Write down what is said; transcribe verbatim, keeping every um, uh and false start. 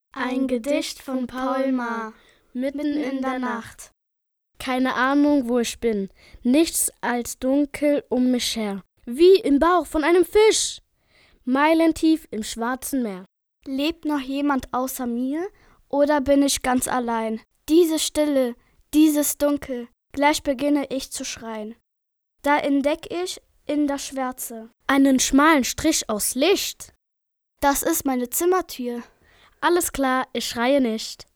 Ein Gedicht von Paul Maar, mitten in der Nacht. Keine Ahnung, wo ich bin, nichts als dunkel um mich her, wie im Bauch von einem Fisch, meilentief im schwarzen Meer. Lebt noch jemand außer mir, oder bin ich ganz allein? Diese Stille, dieses Dunkel, gleich beginne ich zu schreien. Da entdeck ich in der Schwärze einen schmalen Strich aus Licht. Das ist meine Zimmertür. Alles klar, ich schreie nicht.